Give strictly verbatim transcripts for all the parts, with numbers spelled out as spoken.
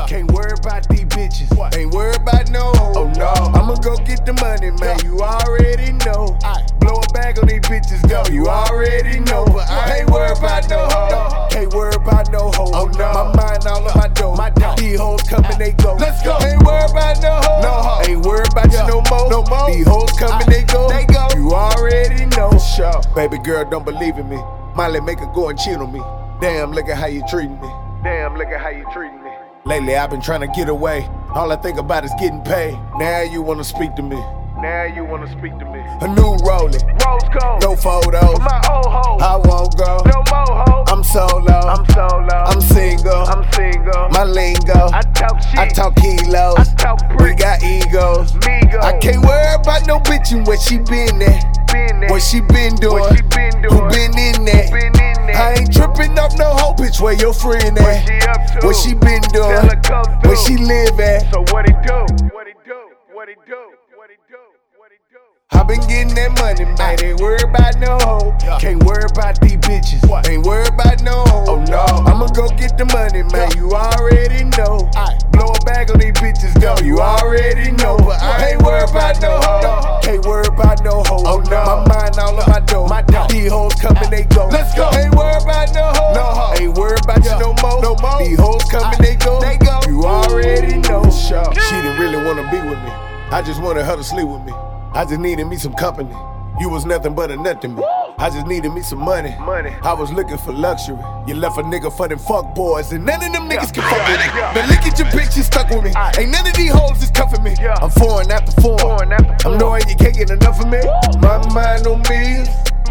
Can't worry about these bitches. What? Ain't worried about no hoe. Oh no. I'ma go get the money, man. Yeah. You already know. I blow a bag on these bitches, go. You already know. But I ain't worried about no hoe. Can't worry about no hoe. Oh no. My mind all on my dough. My dough. These hoes coming, they go. Let's go. Ain't worried about no hoe. No hoe. Ain't worried about yeah. you no more. No more. These hoes coming, I, they go. They go. You already know. Sure. Baby girl don't believe in me. Miley make her go and cheat on me. Damn, look at how you treating me. Damn, look at how you treating me. Lately I've been trying to get away. All I think about is getting paid. Now you wanna speak to me. Now you wanna speak to me. A new rolling. Rose gold. No photos. My old hoe. I won't go. No more hoe. I'm solo. I'm solo. I'm single. I'm single. My lingo. I talk shit. I talk kilos. I talk bricks. We got egos. Migos. I can't worry about no bitchin' where she been at. Been what she been doing. What she been doing. Who been in that? Been in that. I ain't tripping off no hoe bitch. Where your friend at? What she up to? What she been doing? Where she live at? So what it do? What it do? What it do? What it do? I been getting that money, man. Ain't worried about no hoe. Can't worry about these bitches. Ain't worried about no hoe. Oh no. I'ma go get the money, man. You already know. Blow a bag on these bitches, go. You already know. But I ain't worried about no hoe. Can't worry about no hoe. Oh no. My mind all on my dough. These hoes coming, they go. Let's go. Ain't worried about no hoe. No hoe. Ain't worried about you no more. No more. These hoes coming, they go. They go. You already know. She didn't really wanna be with me. I just wanted her to sleep with me. I just needed me some company. You was nothing but a nothing me. I just needed me some money. Money. I was looking for luxury. You left a nigga for them fuck boys, and none of them niggas can fuck with me. Now look at your bitch, you stuck with me. Ain't none of these hoes is cuffing me. I'm foreign after foreign. I'm knowing you can't get enough of me. My mind on me.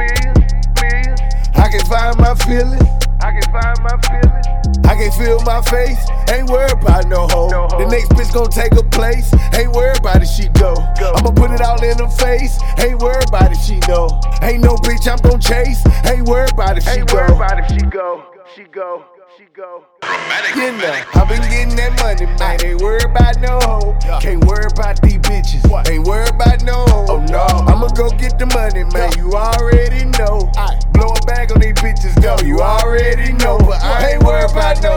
I can find my feelings. I can find my feelings. I can feel my face. Ain't worried about no hoe. No hoe. The next bitch gon' take her place. Ain't worried about if she go. go. I'ma put it all in her face. Ain't worried about if she know. Ain't no bitch I'm gon' chase. Ain't worried about if she Ain't go. Ain't worried about if she go. She go. She go. Romantic, you know, I been getting that money, man. Ain't worried about no hoe. Can't worry about these bitches. Ain't worried about no hoe. Oh no. I'ma go get the money, man. You already know. Blow a bag on these bitches, go. You already know. But I ain't worried about no